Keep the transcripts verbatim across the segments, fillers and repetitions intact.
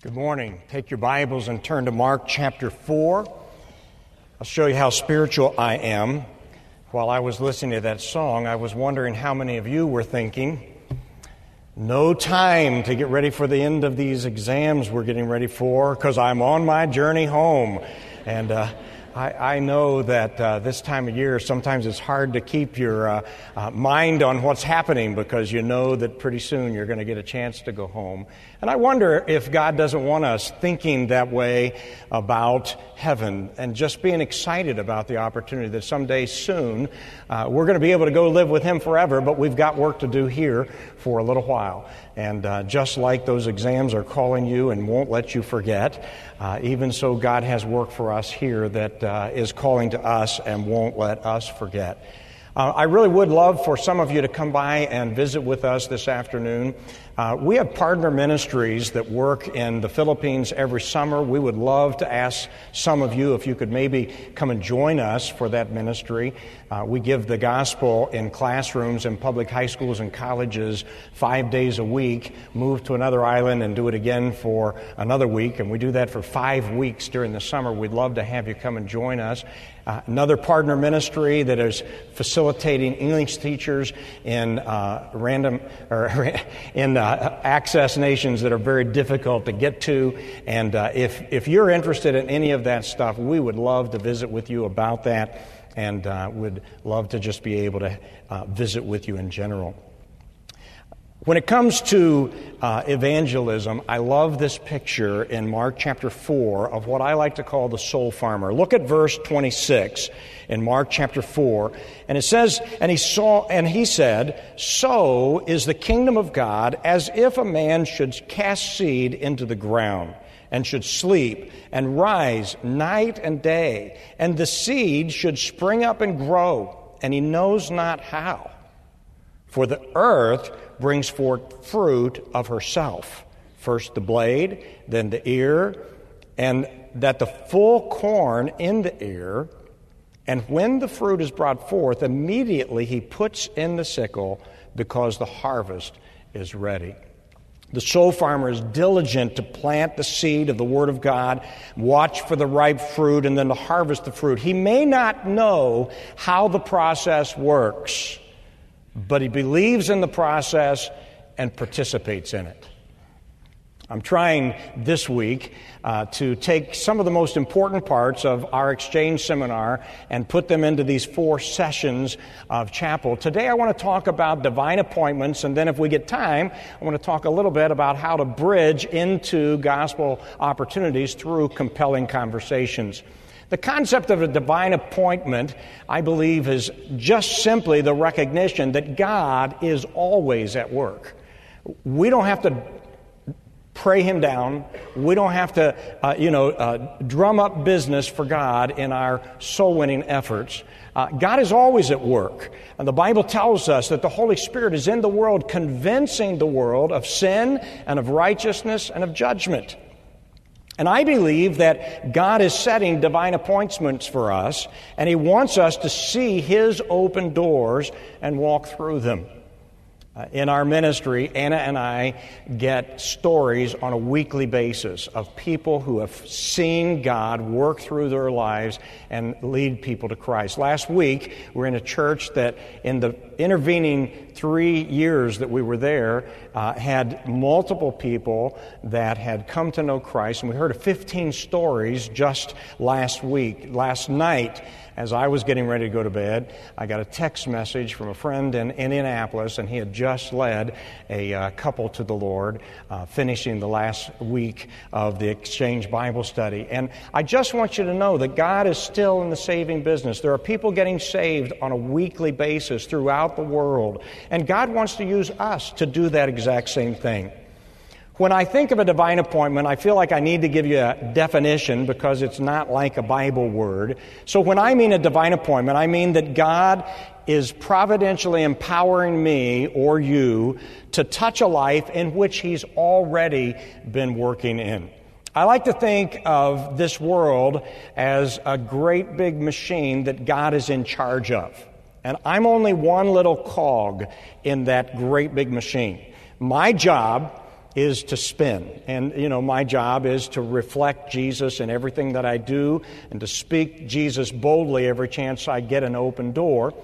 Good morning. Take your Bibles and turn to Mark chapter four. I'll show you how spiritual I am. While I was listening to that song, I was wondering how many of you were thinking, no time to get ready for the end of these exams we're getting ready for, because I'm on my journey home. And uh, I, I know that uh, this time of year, sometimes it's hard to keep your uh, uh, mind on what's happening because you know that pretty soon you're going to get a chance to go home. And I wonder if God doesn't want us thinking that way about heaven and just being excited about the opportunity that someday soon uh, we're going to be able to go live with Him forever, but we've got work to do here for a little while. And uh, just like those exams are calling you and won't let you forget, uh, even so God has work for us here that uh, is calling to us and won't let us forget. Uh, I really would love for some of you to come by and visit with us this afternoon. Uh, we have partner ministries that work in the Philippines every summer. We would love to ask some of you if you could maybe come and join us for that ministry. Uh, we give the gospel in classrooms in public high schools and colleges five days a week, move to another island and do it again for another week. And we do that for five weeks during the summer. We'd love to have you come and join us. Uh, another partner ministry that is facilitating English teachers in uh, random or in uh, access nations that are very difficult to get to. And uh, if if you're interested in any of that stuff, we would love to visit with you about that, and uh, would love to just be able to uh, visit with you in general. When it comes to uh, evangelism, I love this picture in Mark chapter four of what I like to call the soul farmer. Look at verse twenty-six in Mark chapter four, and it says, "And he saw, and he said, so is the kingdom of God, as if a man should cast seed into the ground, and should sleep and rise night and day, and the seed should spring up and grow, and he knows not how. For the earth brings forth fruit of herself, first the blade, then the ear, and that the full corn in the ear. And when the fruit is brought forth, immediately he puts in the sickle, because the harvest is ready." The soul farmer is diligent to plant the seed of the Word of God, watch for the ripe fruit, and then to harvest the fruit. He may not know how the process works, but he believes in the process and participates in it. I'm trying this week uh, to take some of the most important parts of our exchange seminar and put them into these four sessions of chapel. Today I want to talk about divine appointments, and then if we get time, I want to talk a little bit about how to bridge into gospel opportunities through compelling conversations. The concept of a divine appointment, I believe, is just simply the recognition that God is always at work. We don't have to pray Him down. We don't have to, uh, you know, uh, drum up business for God in our soul-winning efforts. Uh, God is always at work. And the Bible tells us that the Holy Spirit is in the world, convincing the world of sin and of righteousness and of judgment. And I believe that God is setting divine appointments for us, and He wants us to see His open doors and walk through them. Uh, in our ministry, Anna and I get stories on a weekly basis of people who have seen God work through their lives and lead people to Christ. Last week, we were in a church that in the intervening three years that we were there uh, had multiple people that had come to know Christ, and we heard of fifteen stories just last week. Last night, as I was getting ready to go to bed, I got a text message from a friend in Indianapolis, and he had just led a uh, couple to the Lord, uh, finishing the last week of the Exchange Bible Study. And I just want you to know that God is still in the saving business. There are people getting saved on a weekly basis throughout the world, and God wants to use us to do that exact same thing. When I think of a divine appointment, I feel like I need to give you a definition because it's not like a Bible word. So when I mean a divine appointment, I mean that God is providentially empowering me or you to touch a life in which He's already been working in. I like to think of this world as a great big machine that God is in charge of. And I'm only one little cog in that great big machine. My job is to spin. And, you know, my job is to reflect Jesus in everything that I do and to speak Jesus boldly every chance I get an open door.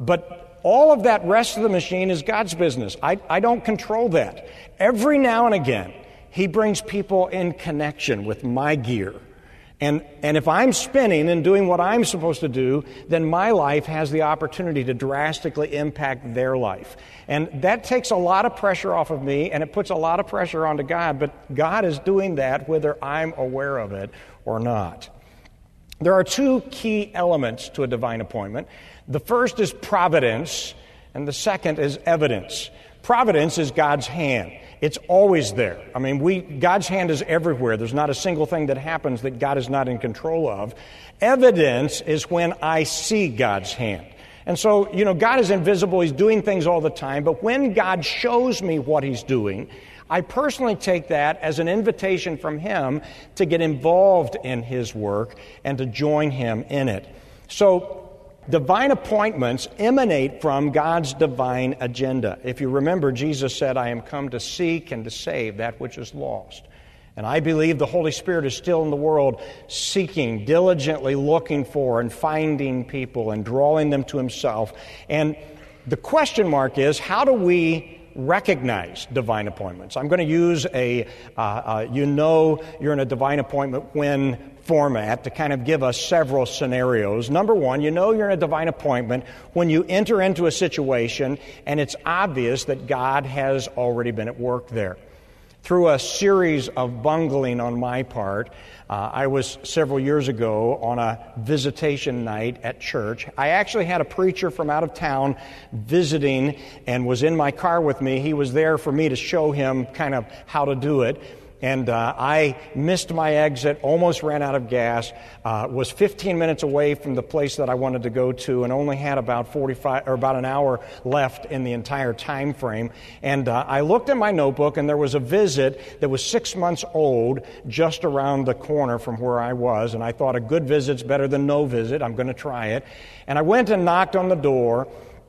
But all of that rest of the machine is God's business. I, I don't control that. Every now and again, He brings people in connection with my gear. And, and if I'm spinning and doing what I'm supposed to do, then my life has the opportunity to drastically impact their life. And that takes a lot of pressure off of me, and it puts a lot of pressure onto God, but God is doing that whether I'm aware of it or not. There are two key elements to a divine appointment. The first is providence, and the second is evidence. Providence is God's hand. It's always there. I mean, we God's hand is everywhere. There's not a single thing that happens that God is not in control of. Evidence is when I see God's hand. And so, you know, God is invisible. He's doing things all the time. But when God shows me what He's doing, I personally take that as an invitation from Him to get involved in His work and to join Him in it. So, divine appointments emanate from God's divine agenda. If you remember, Jesus said, I am come to seek and to save that which is lost. And I believe the Holy Spirit is still in the world seeking, diligently looking for and finding people and drawing them to Himself. And the question mark is, how do we recognize divine appointments? I'm going to use a, uh, uh, you know you're in a divine appointment when format to kind of give us several scenarios. Number one, you know you're in a divine appointment when you enter into a situation and it's obvious that God has already been at work there. Through a series of bungling on my part, uh, I was several years ago on a visitation night at church. I actually had a preacher from out of town visiting and was in my car with me. He was there for me to show him kind of how to do it. And uh, I missed my exit, almost ran out of gas, uh, was fifteen minutes away from the place that I wanted to go to, and only had about forty-five or about an hour left in the entire time frame. And uh, I looked in my notebook, and there was a visit that was six months old, just around the corner from where I was. And I thought a good visit's better than no visit. I'm going to try it. And I went and knocked on the door.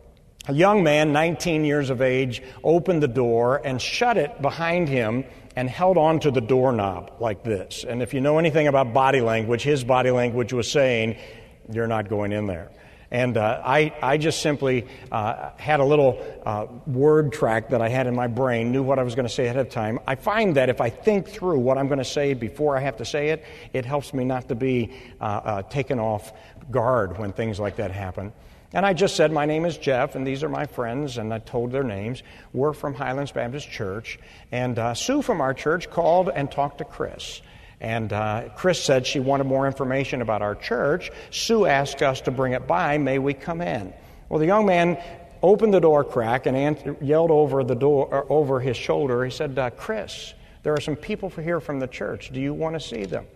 A young man, nineteen years of age, opened the door and shut it behind him and held on to the doorknob like this. And if you know anything about body language, his body language was saying, you're not going in there. And uh, I, I just simply uh, had a little uh, word track that I had in my brain, knew what I was going to say ahead of time. I find that if I think through what I'm going to say before I have to say it, it helps me not to be uh, uh, taken off guard when things like that happen. And I just said, my name is Jeff, and these are my friends, and I told their names. We're from Highlands Baptist Church. And uh, Sue from our church called and talked to Chris. And uh, Chris said she wanted more information about our church. Sue asked us to bring it by. May we come in? Well, the young man opened the door crack and answered, yelled over the door, or over his shoulder. He said, uh, Chris, there are some people here from the church. Do you want to see them?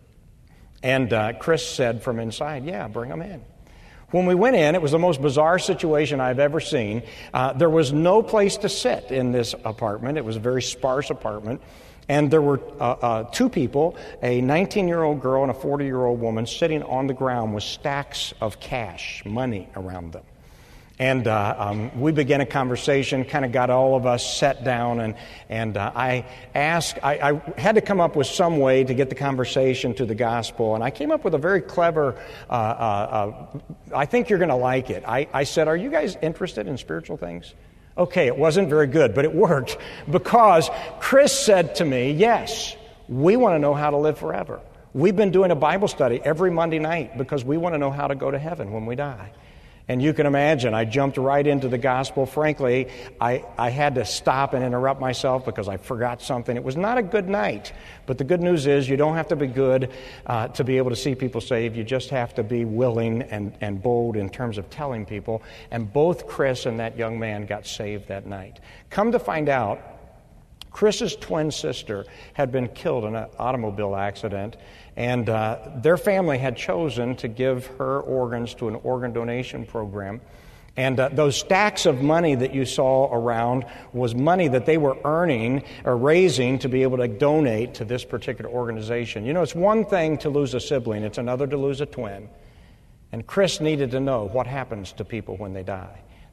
And uh, Chris said from inside, yeah, bring them in. When we went in, it was the most bizarre situation I've ever seen. Uh, there was no place to sit in this apartment. It was a very sparse apartment. And there were uh, uh, two people, a nineteen-year-old girl and a forty-year-old woman, sitting on the ground with stacks of cash, money around them. And uh, um, we began a conversation, kind of got all of us set down, and and uh, I asked, I, I had to come up with some way to get the conversation to the gospel, and I came up with a very clever, uh, uh, uh, I think you're going to like it. I, I said, are you guys interested in spiritual things? Okay, it wasn't very good, but it worked, because Chris said to me, yes, we want to know how to live forever. We've been doing a Bible study every Monday night because we want to know how to go to heaven when we die. And you can imagine, I jumped right into the gospel. Frankly, I, I had to stop and interrupt myself because I forgot something. It was not a good night. But the good news is you don't have to be good uh, to be able to see people saved. You just have to be willing and, and bold in terms of telling people. And both Chris and that young man got saved that night. Come to find out, Chris's twin sister had been killed in an automobile accident, and uh, their family had chosen to give her organs to an organ donation program. And uh, those stacks of money that you saw around was money that they were earning or raising to be able to donate to this particular organization. You know, it's one thing to lose a sibling, it's another to lose a twin. And Chris needed to know what happens to people when they die.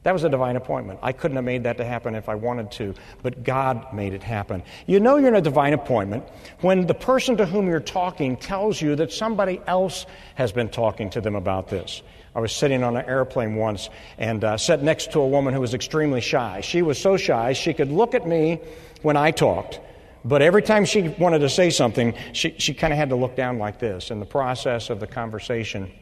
That was a divine appointment. I couldn't have made that to happen if I wanted to, but God made it happen. You know you're in a divine appointment when the person to whom you're talking tells you that somebody else has been talking to them about this. I was sitting on an airplane once and uh, sat next to a woman who was extremely shy. She was so shy she could look at me when I talked, but every time she wanted to say something, she, she kind of had to look down like this. In the process of the conversation,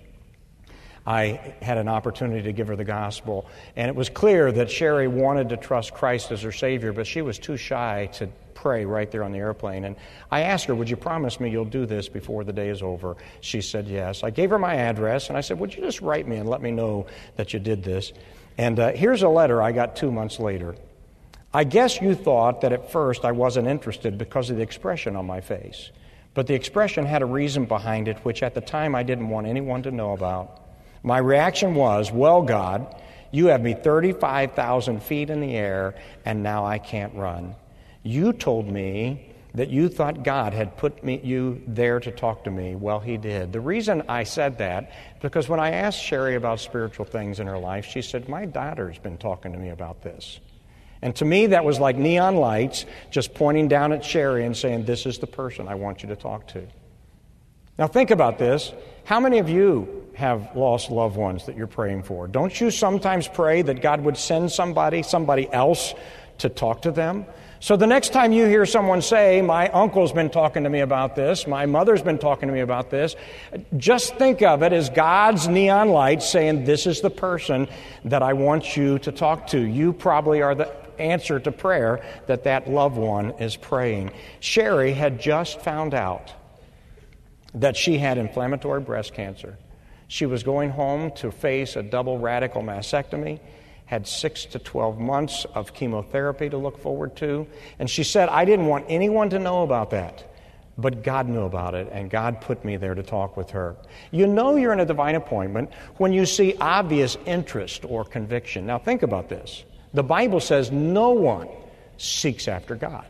I had an opportunity to give her the gospel, and it was clear that Sherry wanted to trust Christ as her Savior, but she was too shy to pray right there on the airplane. And I asked her, would you promise me you'll do this before the day is over? She said yes. I gave her my address, and I said, would you just write me and let me know that you did this? And uh, here's a letter I got two months later. I guess you thought that at first I wasn't interested because of the expression on my face, but the expression had a reason behind it, which at the time I didn't want anyone to know about. My reaction was, well, God, you have me thirty-five thousand feet in the air, and now I can't run. You told me that you thought God had put me, you there to talk to me. Well, he did. The reason I said that, because when I asked Sherry about spiritual things in her life, she said, my daughter's been talking to me about this. And to me, that was like neon lights just pointing down at Sherry and saying, this is the person I want you to talk to. Now think about this. How many of you have lost loved ones that you're praying for? Don't you sometimes pray that God would send somebody, somebody else to talk to them? So the next time you hear someone say, my uncle's been talking to me about this, my mother's been talking to me about this, just think of it as God's neon light saying, this is the person that I want you to talk to. You probably are the answer to prayer that that loved one is praying. Sherry had just found out that she had inflammatory breast cancer. She was going home to face a double radical mastectomy, had six to twelve months of chemotherapy to look forward to. And she said, I didn't want anyone to know about that, but God knew about it, and God put me there to talk with her. You know you're in a divine appointment when you see obvious interest or conviction. Now think about this. The Bible says no one seeks after God.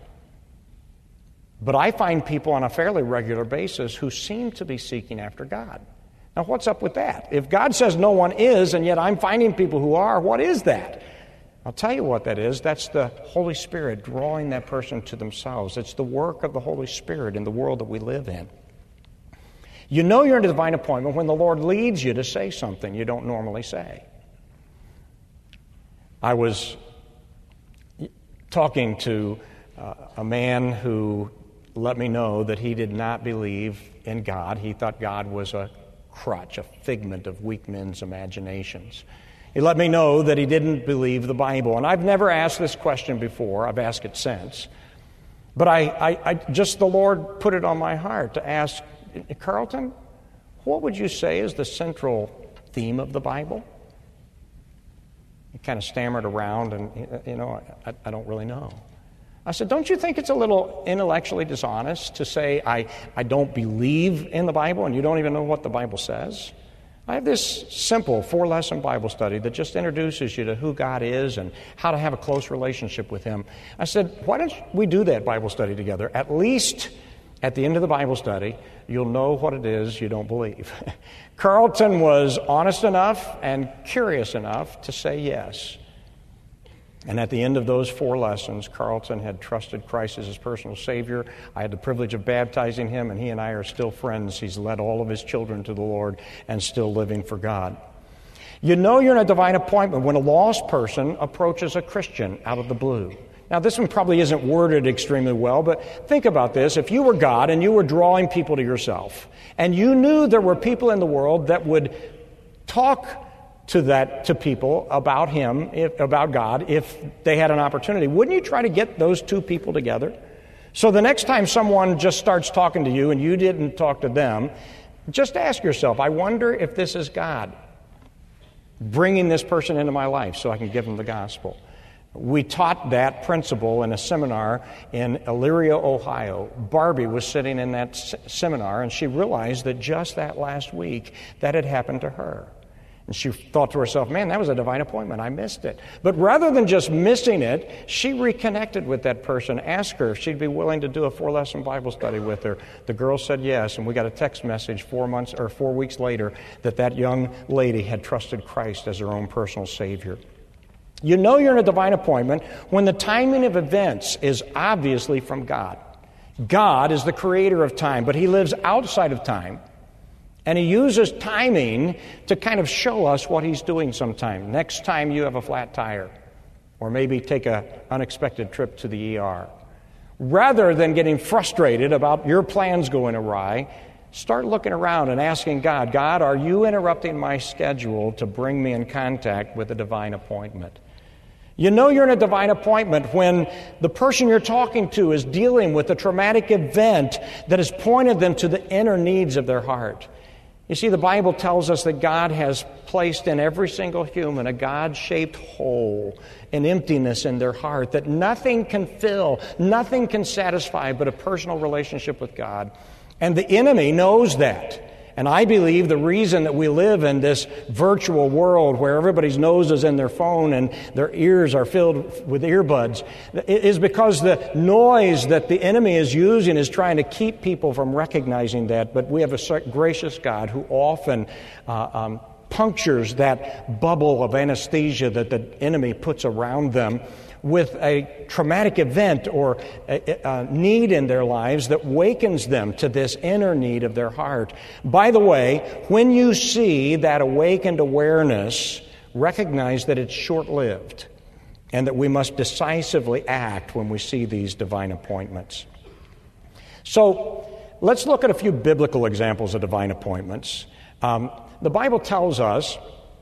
But I find people on a fairly regular basis who seem to be seeking after God. Now, what's up with that? If God says no one is, and yet I'm finding people who are, what is that? I'll tell you what that is. That's the Holy Spirit drawing that person to themselves. It's the work of the Holy Spirit in the world that we live in. You know you're in a divine appointment when the Lord leads you to say something you don't normally say. I was talking to uh, a man who let me know that he did not believe in God. He thought God was a crutch, a figment of weak men's imaginations. He let me know that he didn't believe the Bible. And I've never asked this question before. I've asked it since. But I, I, I just, the Lord put it on my heart to ask, Carlton, what would you say is the central theme of the Bible? He kind of stammered around and, you know, I, I don't really know. I said, don't you think it's a little intellectually dishonest to say I, I don't believe in the Bible and you don't even know what the Bible says? I have this simple four-lesson Bible study that just introduces you to who God is and how to have a close relationship with Him. I said, why don't we do that Bible study together? At least at the end of the Bible study, you'll know what it is you don't believe. Carlton was honest enough and curious enough to say yes. And at the end of those four lessons, Carlton had trusted Christ as his personal Savior. I had the privilege of baptizing him, and he and I are still friends. He's led all of his children to the Lord and still living for God. You know you're in a divine appointment when a lost person approaches a Christian out of the blue. Now, this one probably isn't worded extremely well, but think about this. If you were God and you were drawing people to yourself, and you knew there were people in the world that would talk to that to people about Him, if, about God, if they had an opportunity, wouldn't you try to get those two people together? So the next time someone just starts talking to you and you didn't talk to them, just ask yourself, I wonder if this is God bringing this person into my life so I can give them the gospel. We taught that principle in a seminar in Elyria, Ohio. Barbie was sitting in that s- seminar, and she realized that just that last week that had happened to her. And she thought to herself, man, that was a divine appointment. I missed it. But rather than just missing it, she reconnected with that person, asked her if she'd be willing to do a four-lesson Bible study with her. The girl said yes, and we got a text message four months or four weeks later that that young lady had trusted Christ as her own personal Savior. You know you're in a divine appointment when the timing of events is obviously from God. God is the creator of time, but He lives outside of time. And He uses timing to kind of show us what He's doing sometime. Next time you have a flat tire, or maybe take an unexpected trip to the E R. Rather than getting frustrated about your plans going awry, start looking around and asking God, God, are you interrupting my schedule to bring me in contact with a divine appointment? You know you're in a divine appointment when the person you're talking to is dealing with a traumatic event that has pointed them to the inner needs of their heart. You see, the Bible tells us that God has placed in every single human a God-shaped hole, an emptiness in their heart that nothing can fill, nothing can satisfy but a personal relationship with God. And the enemy knows that. And I believe the reason that we live in this virtual world where everybody's nose is in their phone and their ears are filled with earbuds is because the noise that the enemy is using is trying to keep people from recognizing that. But we have a gracious God who often uh, um, punctures that bubble of anesthesia that the enemy puts around them with a traumatic event or a, a need in their lives that wakens them to this inner need of their heart. By the way, when you see that awakened awareness, recognize that it's short-lived and that we must decisively act when we see these divine appointments. So let's look at a few biblical examples of divine appointments. Um, the Bible tells us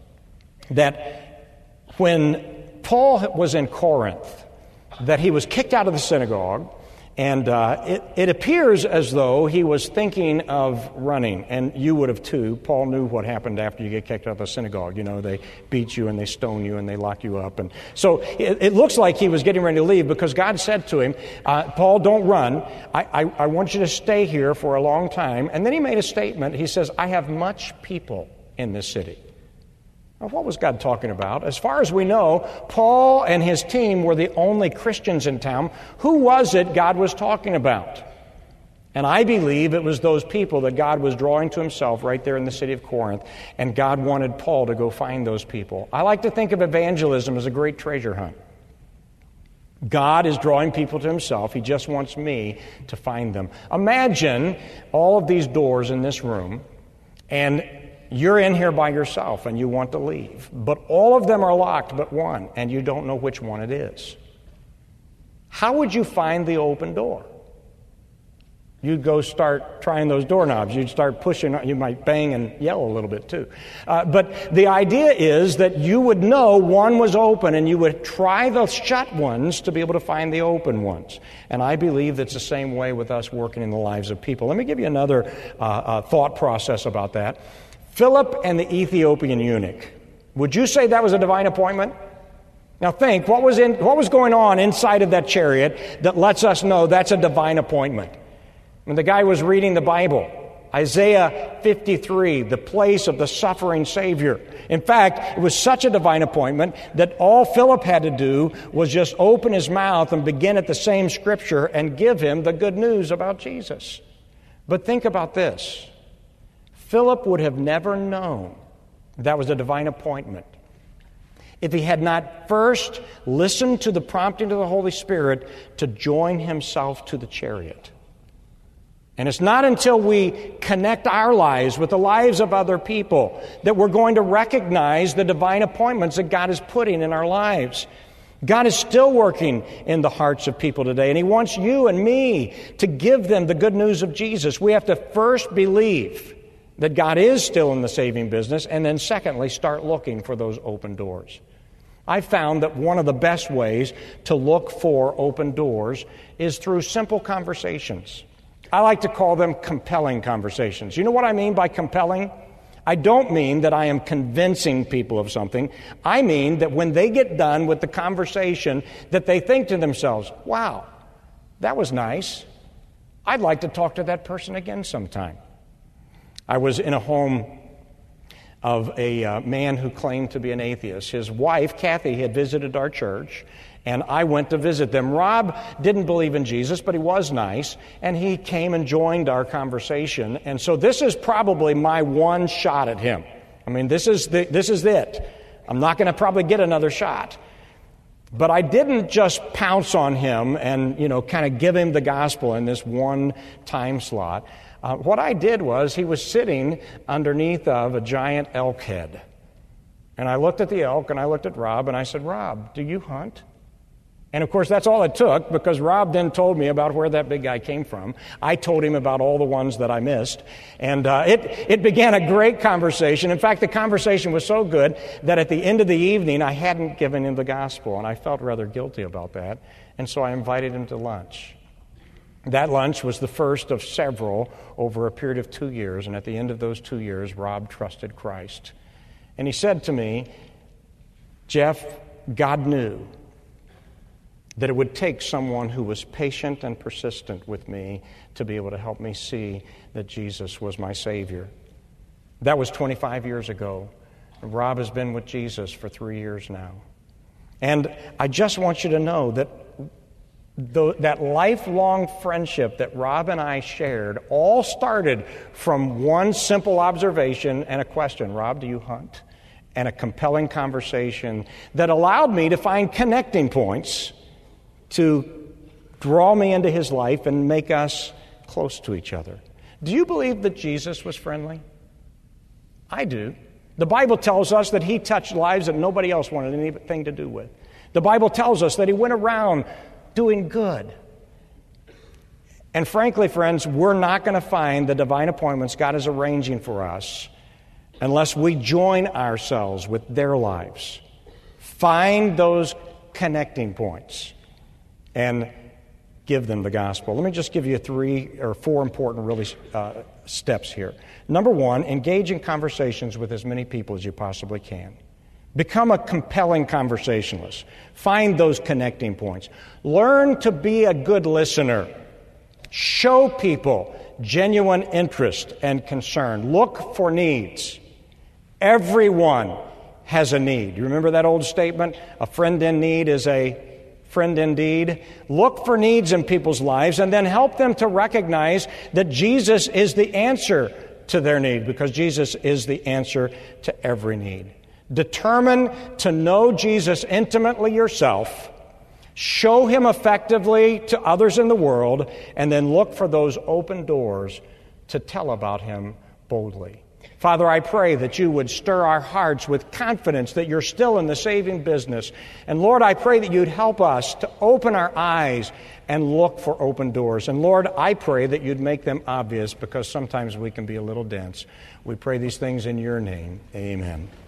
that when Paul was in Corinth, that he was kicked out of the synagogue, and uh, it, it appears as though he was thinking of running, and you would have too. Paul knew what happened after you get kicked out of the synagogue. You know, they beat you and they stone you and they lock you up. And so it, it looks like he was getting ready to leave because God said to him, uh, Paul, don't run. I, I, I want you to stay here for a long time. And then he made a statement. He says, I have much people in this city. Now, what was God talking about? As far as we know, Paul and his team were the only Christians in town. Who was it God was talking about? And I believe it was those people that God was drawing to Himself right there in the city of Corinth, and God wanted Paul to go find those people. I like to think of evangelism as a great treasure hunt. God is drawing people to Himself. He just wants me to find them. Imagine all of these doors in this room, and you're in here by yourself and you want to leave. But all of them are locked but one, and you don't know which one it is. How would you find the open door? You'd go start trying those doorknobs. You'd start pushing. You might bang and yell a little bit too. Uh, but the idea is that you would know one was open and you would try the shut ones to be able to find the open ones. And I believe that's the same way with us working in the lives of people. Let me give you another uh, uh, thought process about that. Philip and the Ethiopian eunuch. Would you say that was a divine appointment? Now think, what was in, what was going on inside of that chariot that lets us know that's a divine appointment? When the guy was reading the Bible, Isaiah fifty-three, the place of the suffering Savior. In fact, it was such a divine appointment that all Philip had to do was just open his mouth and begin at the same scripture and give him the good news about Jesus. But think about this. Philip would have never known that was a divine appointment if he had not first listened to the prompting of the Holy Spirit to join himself to the chariot. And it's not until we connect our lives with the lives of other people that we're going to recognize the divine appointments that God is putting in our lives. God is still working in the hearts of people today, and He wants you and me to give them the good news of Jesus. We have to first believe that God is still in the saving business, and then secondly, start looking for those open doors. I found that one of the best ways to look for open doors is through simple conversations. I like to call them compelling conversations. You know what I mean by compelling? I don't mean that I am convincing people of something. I mean that when they get done with the conversation, that they think to themselves, wow, that was nice. I'd like to talk to that person again sometime. I was in a home of a uh, man who claimed to be an atheist. His wife, Kathy, had visited our church, and I went to visit them. Rob didn't believe in Jesus, but he was nice, and he came and joined our conversation. And so this is probably my one shot at him. I mean, this is the, this is it. I'm not going to probably get another shot. But I didn't just pounce on him and, you know, kind of give him the gospel in this one time slot. Uh, what I did was he was sitting underneath of a giant elk head. And I looked at the elk and I looked at Rob and I said, "Rob, do you hunt?" And of course, that's all it took, because Rob then told me about where that big guy came from. I told him about all the ones that I missed. And uh, it, it began a great conversation. In fact, the conversation was so good that at the end of the evening, I hadn't given him the gospel, and I felt rather guilty about that. And so I invited him to lunch. That lunch was the first of several over a period of two years. And at the end of those two years, Rob trusted Christ. And he said to me, "Jeff, God knew that it would take someone who was patient and persistent with me to be able to help me see that Jesus was my Savior." That was twenty-five years ago. Rob has been with Jesus for three years now. And I just want you to know that the, that lifelong friendship that Rob and I shared all started from one simple observation and a question: "Rob, do you hunt?" And a compelling conversation that allowed me to find connecting points to draw me into his life and make us close to each other. Do you believe that Jesus was friendly? I do. The Bible tells us that he touched lives that nobody else wanted anything to do with. The Bible tells us that he went around doing good. And frankly, friends, we're not going to find the divine appointments God is arranging for us unless we join ourselves with their lives. Find those connecting points and give them the gospel. Let me just give you three or four important really uh, steps here. Number one, engage in conversations with as many people as you possibly can. Become a compelling conversationalist. Find those connecting points. Learn to be a good listener. Show people genuine interest and concern. Look for needs. Everyone has a need. You remember that old statement? A friend in need is a friend indeed. Look for needs in people's lives and then help them to recognize that Jesus is the answer to their need, because Jesus is the answer to every need. Determine to know Jesus intimately yourself, show him effectively to others in the world, and then look for those open doors to tell about him boldly. Father, I pray that you would stir our hearts with confidence that you're still in the saving business. And Lord, I pray that you'd help us to open our eyes and look for open doors. And Lord, I pray that you'd make them obvious, because sometimes we can be a little dense. We pray these things in your name. Amen.